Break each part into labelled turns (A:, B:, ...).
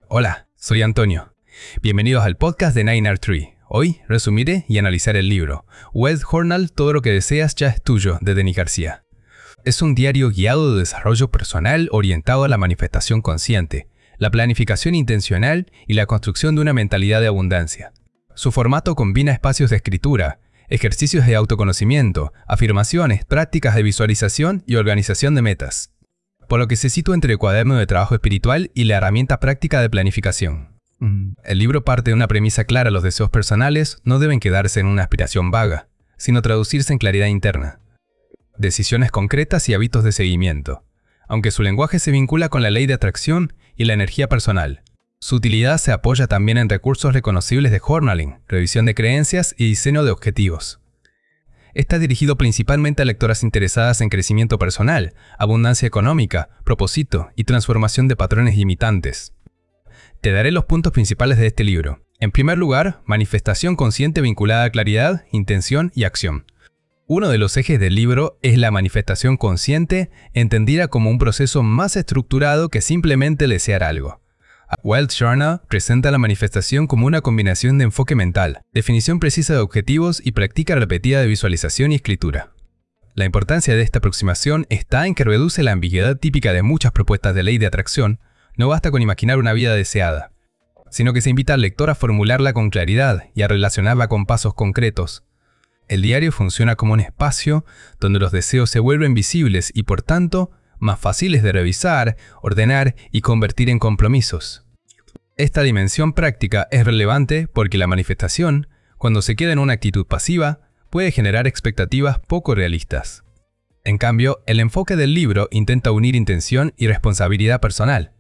A: Hola, soy Antonio. Bienvenidos al podcast de 9R3. Hoy resumiré y analizar el libro Wealth Journal, todo lo que deseas ya es tuyo, de Denny García. Es un diario guiado de desarrollo personal orientado a la manifestación consciente, la planificación intencional y la construcción de una mentalidad de abundancia. Su formato combina espacios de escritura, ejercicios de autoconocimiento, afirmaciones, prácticas de visualización y organización de metas, por lo que se sitúa entre el cuaderno de trabajo espiritual y la herramienta práctica de planificación. El libro parte de una premisa clara: los deseos personales no deben quedarse en una aspiración vaga, sino traducirse en claridad interna, decisiones concretas y hábitos de seguimiento. Aunque su lenguaje se vincula con la ley de atracción y la energía personal, su utilidad se apoya también en recursos reconocibles de journaling, revisión de creencias y diseño de objetivos. Está dirigido principalmente a lectoras interesadas en crecimiento personal, abundancia económica, propósito y transformación de patrones limitantes. Te daré los puntos principales de este libro. En primer lugar, manifestación consciente vinculada a claridad, intención y acción. Uno de los ejes del libro es la manifestación consciente, entendida como un proceso más estructurado que simplemente desear algo. Wealth Journal presenta la manifestación como una combinación de enfoque mental, definición precisa de objetivos y práctica repetida de visualización y escritura. La importancia de esta aproximación está en que reduce la ambigüedad típica de muchas propuestas de ley de atracción. No basta con imaginar una vida deseada, sino que se invita al lector a formularla con claridad y a relacionarla con pasos concretos. El diario funciona como un espacio donde los deseos se vuelven visibles y, por tanto, más fáciles de revisar, ordenar y convertir en compromisos. Esta dimensión práctica es relevante porque la manifestación, cuando se queda en una actitud pasiva, puede generar expectativas poco realistas. En cambio, el enfoque del libro intenta unir intención y responsabilidad personal.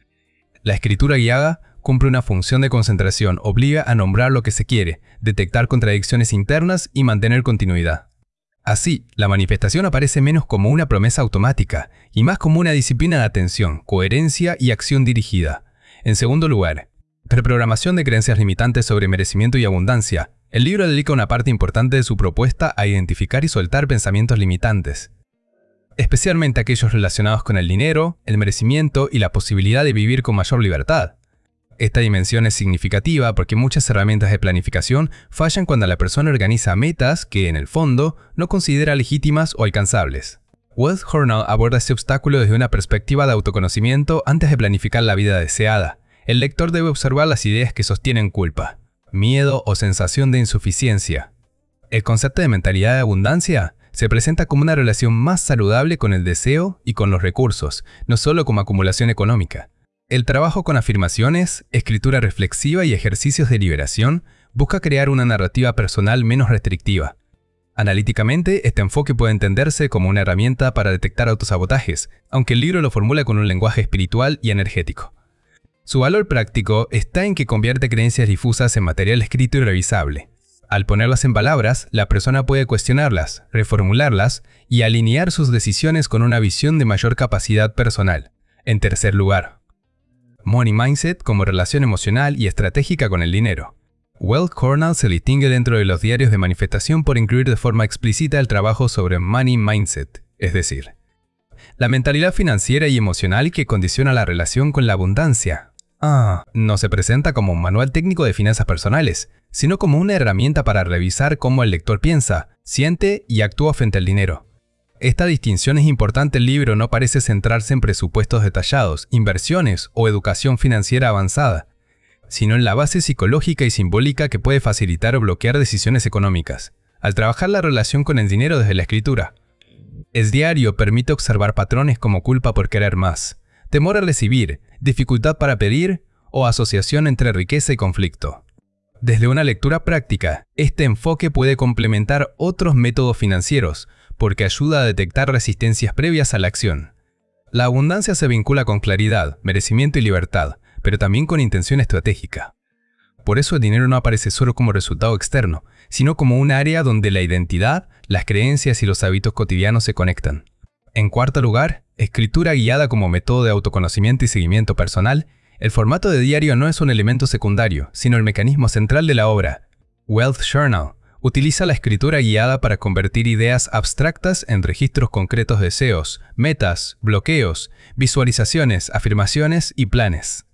A: La escritura guiada cumple una función de concentración, obliga a nombrar lo que se quiere, detectar contradicciones internas y mantener continuidad. Así, la manifestación aparece menos como una promesa automática y más como una disciplina de atención, coherencia y acción dirigida. En segundo lugar, reprogramación de creencias limitantes sobre merecimiento y abundancia. El libro dedica una parte importante de su propuesta a identificar y soltar pensamientos limitantes, especialmente aquellos relacionados con el dinero, el merecimiento y la posibilidad de vivir con mayor libertad. Esta dimensión es significativa porque muchas herramientas de planificación fallan cuando la persona organiza metas que, en el fondo, no considera legítimas o alcanzables. Wealth Journal aborda este obstáculo desde una perspectiva de autoconocimiento antes de planificar la vida deseada. El lector debe observar las ideas que sostienen culpa, miedo o sensación de insuficiencia. El concepto de mentalidad de abundancia se presenta como una relación más saludable con el deseo y con los recursos, no solo como acumulación económica. El trabajo con afirmaciones, escritura reflexiva y ejercicios de liberación busca crear una narrativa personal menos restrictiva. Analíticamente, este enfoque puede entenderse como una herramienta para detectar autosabotajes, aunque el libro lo formula con un lenguaje espiritual y energético. Su valor práctico está en que convierte creencias difusas en material escrito y revisable. Al ponerlas en palabras, la persona puede cuestionarlas, reformularlas y alinear sus decisiones con una visión de mayor capacidad personal. En tercer lugar, Money Mindset como relación emocional y estratégica con el dinero. Wealth Journal se distingue dentro de los diarios de manifestación por incluir de forma explícita el trabajo sobre Money Mindset, es decir, la mentalidad financiera y emocional que condiciona la relación con la abundancia. No se presenta como un manual técnico de finanzas personales, sino como una herramienta para revisar cómo el lector piensa, siente y actúa frente al dinero. Esta distinción es importante. El libro no parece centrarse en presupuestos detallados, inversiones o educación financiera avanzada, sino en la base psicológica y simbólica que puede facilitar o bloquear decisiones económicas, al trabajar la relación con el dinero desde la escritura. El diario permite observar patrones como culpa por querer más, temor a recibir, dificultad para pedir o asociación entre riqueza y conflicto. Desde una lectura práctica, este enfoque puede complementar otros métodos financieros, porque ayuda a detectar resistencias previas a la acción. La abundancia se vincula con claridad, merecimiento y libertad, pero también con intención estratégica. Por eso el dinero no aparece solo como resultado externo, sino como un área donde la identidad, las creencias y los hábitos cotidianos se conectan. En cuarto lugar, escritura guiada como método de autoconocimiento y seguimiento personal. El formato de diario no es un elemento secundario, sino el mecanismo central de la obra. Wealth Journal utiliza la escritura guiada para convertir ideas abstractas en registros concretos de deseos, metas, bloqueos, visualizaciones, afirmaciones y planes.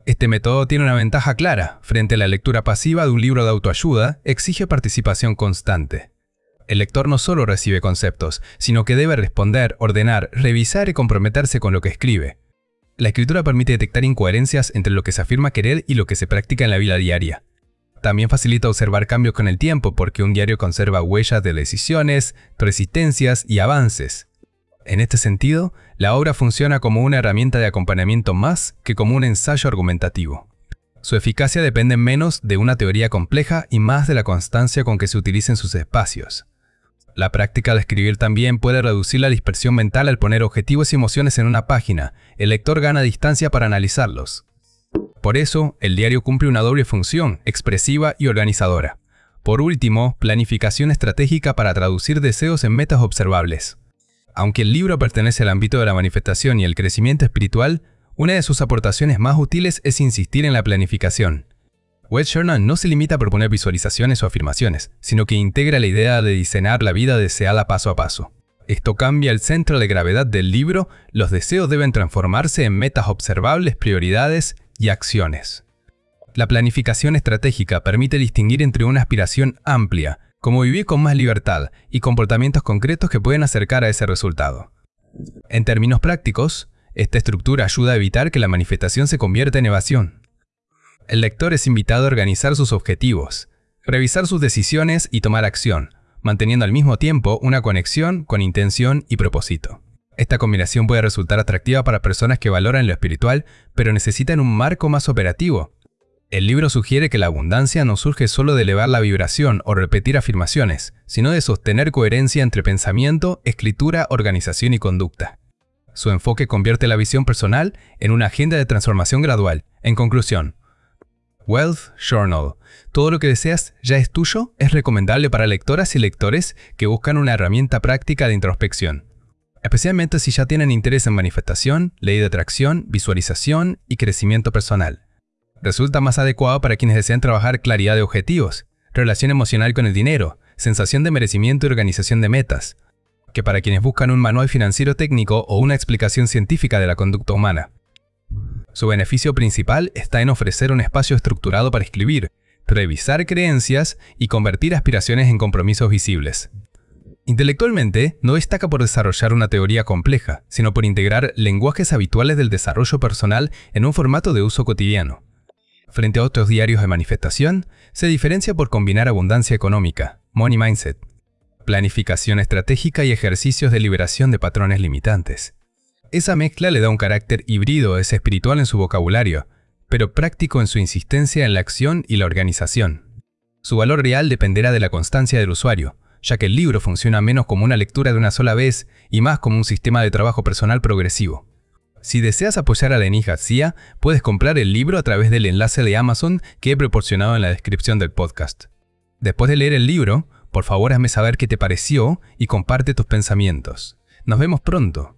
A: Este método tiene una ventaja clara. Frente a la lectura pasiva de un libro de autoayuda, exige participación constante. El lector no solo recibe conceptos, sino que debe responder, ordenar, revisar y comprometerse con lo que escribe. La escritura permite detectar incoherencias entre lo que se afirma querer y lo que se practica en la vida diaria. También facilita observar cambios con el tiempo porque un diario conserva huellas de decisiones, resistencias y avances. En este sentido, la obra funciona como una herramienta de acompañamiento más que como un ensayo argumentativo. Su eficacia depende menos de una teoría compleja y más de la constancia con que se utilicen sus espacios. La práctica de escribir también puede reducir la dispersión mental al poner objetivos y emociones en una página. El lector gana distancia para analizarlos. Por eso, el diario cumple una doble función, expresiva y organizadora. Por último, planificación estratégica para traducir deseos en metas observables. Aunque el libro pertenece al ámbito de la manifestación y el crecimiento espiritual, una de sus aportaciones más útiles es insistir en la planificación. Wes Journal no se limita a proponer visualizaciones o afirmaciones, sino que integra la idea de diseñar la vida deseada paso a paso. Esto cambia el centro de gravedad del libro, los deseos deben transformarse en metas observables, prioridades y acciones. La planificación estratégica permite distinguir entre una aspiración amplia, como vivir con más libertad, y comportamientos concretos que pueden acercar a ese resultado. En términos prácticos, esta estructura ayuda a evitar que la manifestación se convierta en evasión. El lector es invitado a organizar sus objetivos, revisar sus decisiones y tomar acción, manteniendo al mismo tiempo una conexión con intención y propósito. Esta combinación puede resultar atractiva para personas que valoran lo espiritual, pero necesitan un marco más operativo. El libro sugiere que la abundancia no surge solo de elevar la vibración o repetir afirmaciones, sino de sostener coherencia entre pensamiento, escritura, organización y conducta. Su enfoque convierte la visión personal en una agenda de transformación gradual. En conclusión, Wealth Journal. Todo lo que deseas ya es tuyo es recomendable para lectoras y lectores que buscan una herramienta práctica de introspección. Especialmente si ya tienen interés en manifestación, ley de atracción, visualización y crecimiento personal. Resulta más adecuado para quienes desean trabajar claridad de objetivos, relación emocional con el dinero, sensación de merecimiento y organización de metas, que para quienes buscan un manual financiero técnico o una explicación científica de la conducta humana. Su beneficio principal está en ofrecer un espacio estructurado para escribir, revisar creencias y convertir aspiraciones en compromisos visibles. Intelectualmente, no destaca por desarrollar una teoría compleja, sino por integrar lenguajes habituales del desarrollo personal en un formato de uso cotidiano. Frente a otros diarios de manifestación, se diferencia por combinar abundancia económica, money mindset, planificación estratégica y ejercicios de liberación de patrones limitantes. Esa mezcla le da un carácter híbrido, es espiritual en su vocabulario, pero práctico en su insistencia en la acción y la organización. Su valor real dependerá de la constancia del usuario, ya que el libro funciona menos como una lectura de una sola vez y más como un sistema de trabajo personal progresivo. Si deseas apoyar a Denis García, puedes comprar el libro a través del enlace de Amazon que he proporcionado en la descripción del podcast. Después de leer el libro, por favor hazme saber qué te pareció y comparte tus pensamientos. Nos vemos pronto.